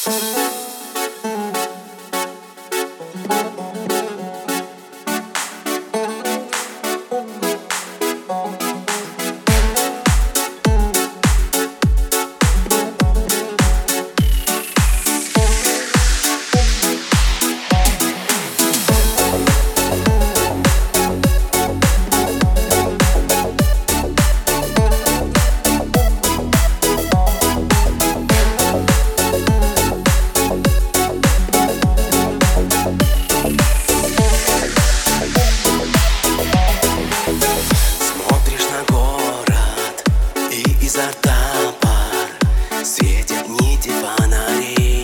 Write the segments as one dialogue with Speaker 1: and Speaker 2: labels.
Speaker 1: Изо рта пар, светят нити фонарей.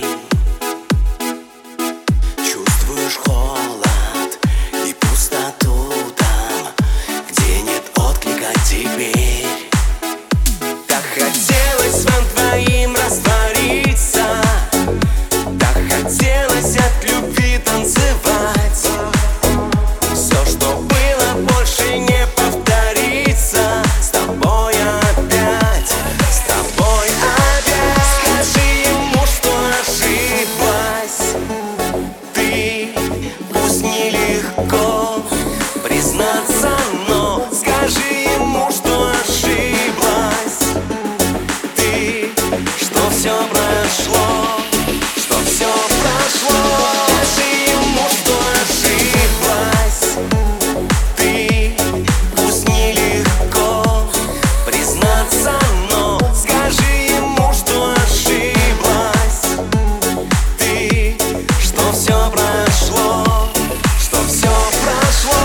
Speaker 1: Чувствуешь холод и пустоту там, где нет отклика теперь. Так хотелось вам двоим раствориться, так хотелось от любви танцевать. Все, что было, больше не повторится. С тобой опять, с тобой опять. Скажи ему, что ошиблась ты. Пусть нелегко признаться, но скажи ему, что ошиблась ты, что все прошло, что все прошло. Скажи ему, что ошиблась ты. Пусть нелегко признаться, но скажи ему, что ошиблась ты, что все прошло, что все прошло.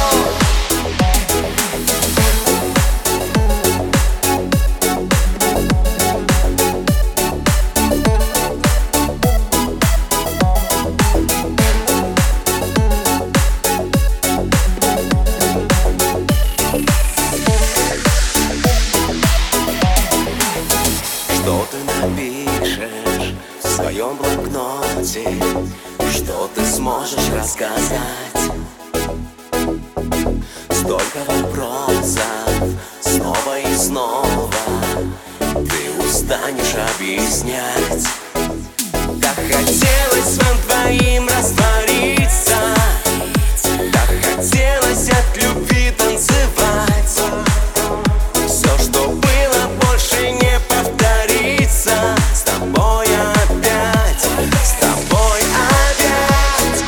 Speaker 1: Что ты напишешь в своем блокноте, что ты сможешь рассказать? Столько вопросов снова и снова ты устанешь объяснять. Так хотелось вам двоим раствориться, так хотелось от любви танцевать. Все, что было, больше не повторится. С тобой опять, с тобой опять.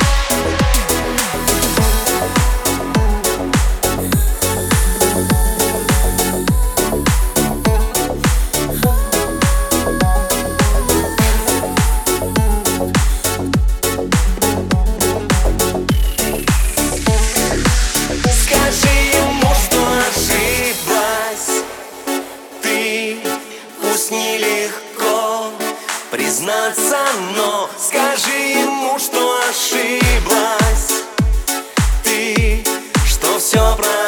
Speaker 1: Скажи ему, что ошиблась ты. Пусть нелегко признаться, но скажи ему, что ошиблась ты, что все прошло.